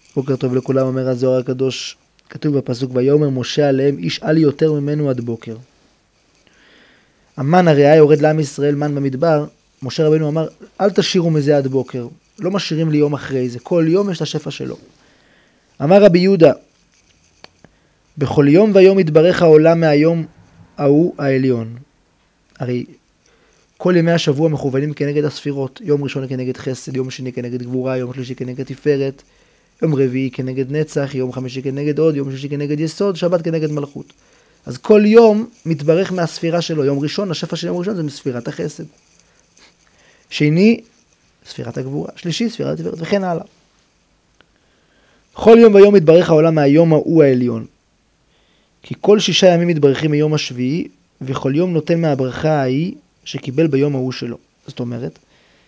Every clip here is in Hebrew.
בוקר טוב לכולם, אומר הזוהר הקדוש, כתוב בפסוק, ויאמר משה עליהם, איש אל יותר ממנו עד בוקר. המן הרי היה יורד לעם ישראל מן במדבר, משה רבנו אמר, אל תשאירו מזה עד בוקר, לא משאירים לי יום אחרי זה, כל יום יש את השפע שלו. אמר רבי יהודה, בכל יום ויום יתברך העולם מהיום ההוא העליון. הרי כל ימי השבוע מכוונים כנגד הספירות, יום ראשון כנגד חסד, יום שני כנגד גבורה, יום שלישי כנגד תפארת, יום רביעי כנגד נצח, יום חמישי כנגד עוד, יום שישי כנגד יסוד, שבת כנגד מלכות. אז כל יום מתברך מהספירה שלו. יום ראשון, השפע של יום ראשון זה מספירת החסד. שני, ספירת הגבורה. שלישי, ספירת התפארת, וכן הלאה. כל יום ויום מתברך העולם מהיום ההוא העליון. כי כל 6 ימים מתברכים מיום השביעי, וכל יום נותן מהברכה ההיא שקיבל ביום ההוא שלו. זאת אומרת,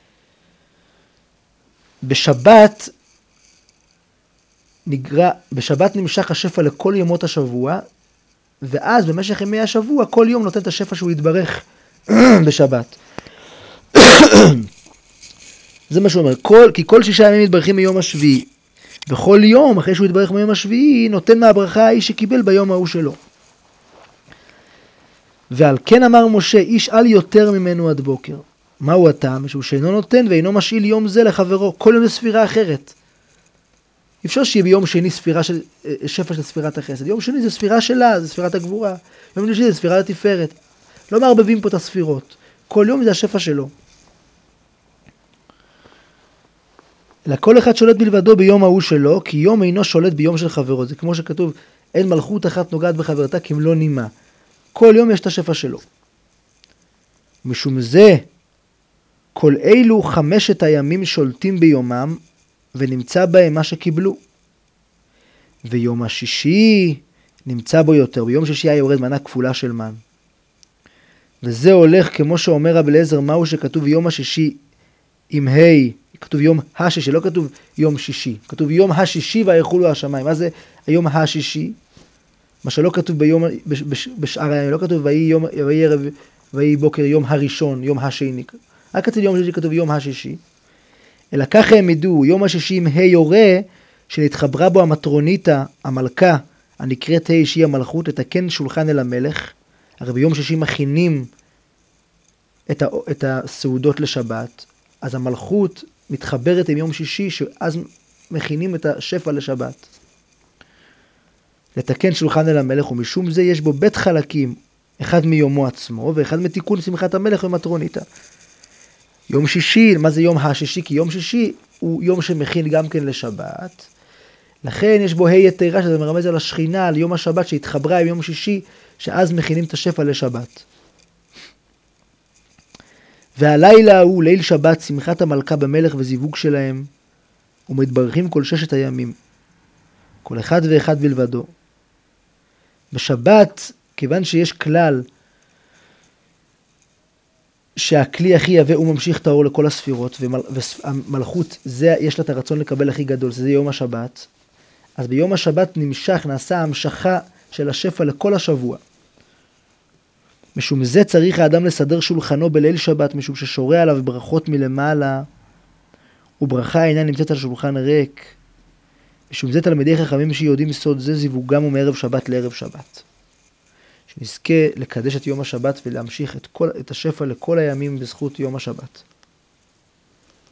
בשבת נמשך השפע לכל ימות השבוע, ואז במשך ימי השבוע כל יום נותן את השפע שהוא יתברך בשבת. זה מה שהוא אומר, כי כל 6 ימים מתברכים מיום השביעי, וכל יום אחרי שהוא יתברך מיום השביעי נותן מהברכה ההיא שקיבל ביום ההוא שלו. ועל כן אמר משה, איש אל יותר ממנו עד בוקר. מהו הטעם? שהוא שאינו נותן ואינו משאיל יום זה לחברו, כל יום זה ספירה אחרת. אפשר שיהיה ביום שני שפע של ספירת החסד. יום שני זה ספירה שלה, זה ספירת הגבורה. יום שני זה ספירת התפארת. לא מערבבים פה את הספירות. כל יום זה השפע שלו. אלא כל אחד שולט בלבדו ביום ההוא שלו, כי יום אינו שולט ביום של חברו. זה כמו שכתוב, אין מלכות אחת נוגעת בחברתה כמלוא נימה. כל יום יש את השפע שלו. משום זה, כל אלו 5 הימים שולטים ביומם, ונמצא בהם מה שקיבלו. ויום השישי נמצא בו יותר. ביום שישי היה יורד מנה כפולה של מן. וזה הולך כמו שאומר רבי אליעזר, מהו שכתוב יום השישי עם ה', כתוב יום השישי, לא כתוב יום שישי. כתוב יום השישי ויחולו השמיים. מה זה היום השישי? מה שלא כתוב בשאר הימים, לא כתוב ויהי בוקר יום הראשון, יום השני. רק כתוב יום שישי, כתוב יום השישי. אלא ככה הם ידעו, יום השישי עם ה' יורה, שנתחברה בו המטרוניתה, המלכה, הנקראת ה' שהיא המלכות, לתקן שולחן אל המלך. הרי ביום שישי מכינים את הסעודות לשבת, אז המלכות מתחברת עם יום שישי, שאז מכינים את השפע לשבת. לתקן שולחן אל המלך, ומשום זה יש בו בית חלקים, אחד מיומו עצמו, ואחד מתיקון שמחת המלך ומטרוניתה. יום שישי, מה זה יום השישי? כי יום שישי הוא יום שמכין גם כן לשבת. לכן יש בו ה' יתרה, שזה מרמז על השכינה, על יום השבת שהתחברה עם יום שישי, שאז מכינים את השפע לשבת. והלילה הוא ליל שבת, שמחת המלכה במלך וזיווג שלהם, ומתברכים כל 6 הימים, כל אחד ואחד בלבדו. בשבת, כיוון שיש כלל שהכלי הכי יווה הוא ממשיך את האור לכל הספירות, והמלכות יש לה את הרצון לקבל הכי גדול, זה יום השבת. אז ביום השבת נעשה המשכה של השפע לכל השבוע. משום זה צריך האדם לסדר שולחנו בליל שבת, משום ששורה עליו ברכות מלמעלה, וברכה אינה נמצאת על שולחן ריק. משום זה תלמידי חכמים שיודעים סוד זה זיווגם ומערב שבת לערב שבת. שנזכה לקדש את יום השבת ולהמשיך את השפע לכל הימים בזכות יום השבת.